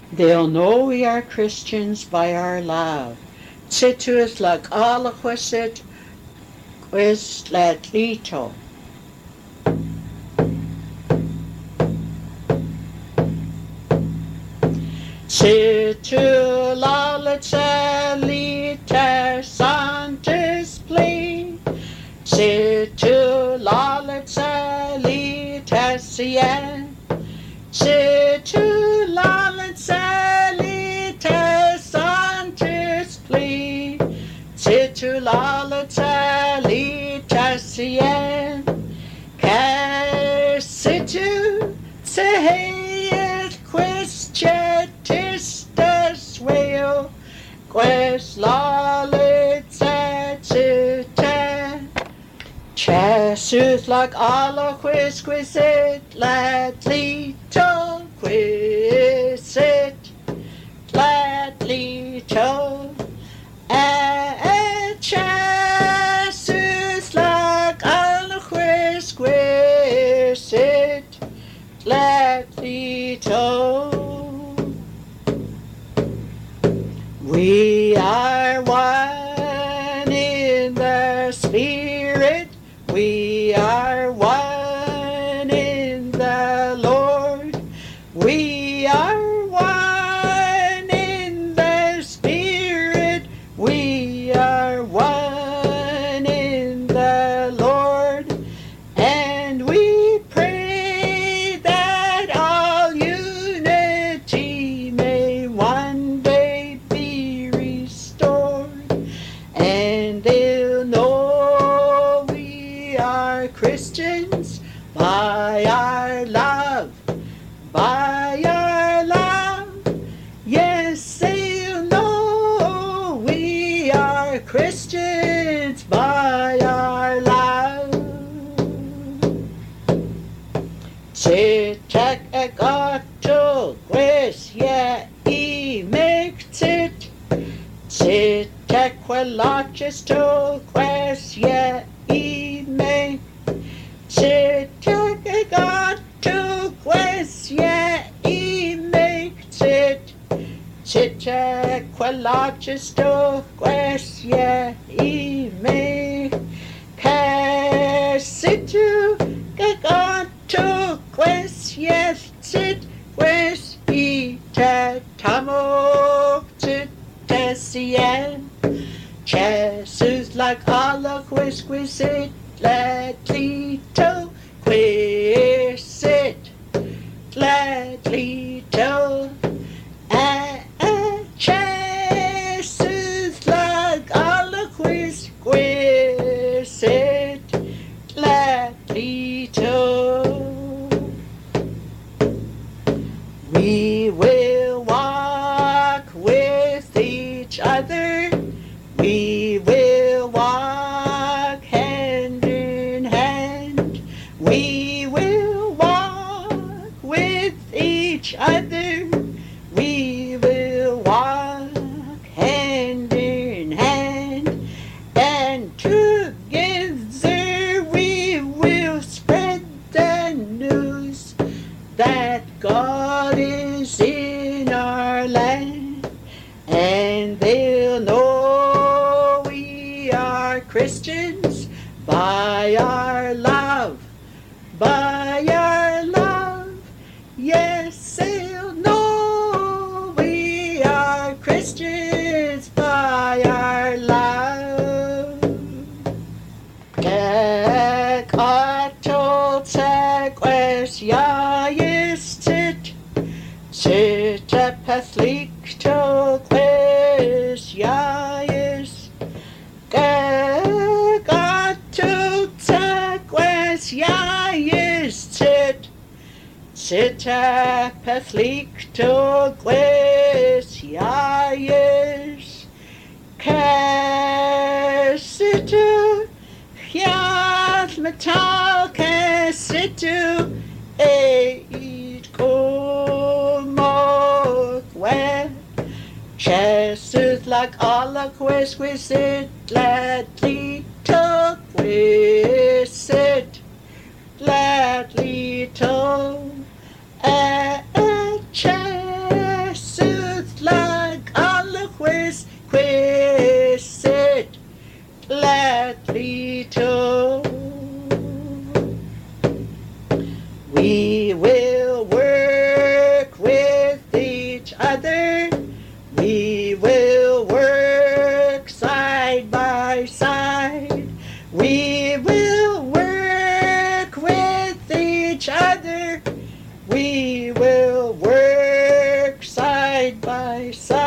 They'll know we are Christians by our love. Situs lag alahuisit quis let lito. Situ lalitseliter santis pli. Situ lalitseliter sien. Situ lalitseliter santis pli. Situ lalitseliter sien. Ker situ seheit quis cetistas veo, quis lalitseliter. Jesus like Allah quisquisit, latito quisit, latito. Jesus like Allah quisquisit, latito. We are one in the Spirit. We are one in the Lord. We are one in the Spirit. We are one in the Lord. And we pray that all unity may one day be restored. And they'll know we are Christians by our love, by our love. Yes, they'll know we are Christians by our love. Sitek egato quis ye emectit. Sitek quelacisto quis ye emectit. Sitek egato quis ye emectit. Sitek quelacisto quis ye emectit. Situ egato quis yesit quis itetamo titesien. Jesus like Allah quisquisit, latito quisit, latito. Jesus like Allah quisquisit, latito. We will walk with each other. We will walk hand in hand. We will walk with each other. We will walk hand in hand. And together we will spread the news that God is in our land. And they'll know we are Christians by our love, by our love. Yes, they'll know we are Christians by our love. Ekato teques yaistit, sitepethlicto quis yais. Ekato teques yaistit, sitepethlicto quis yais. Kesitu hiat metal kesitu eit kumokwe. Jesus like Allah quisquisit, latito quisit, latito. Jesus each other. We will work side by side. We will work with each other. We will work side by side.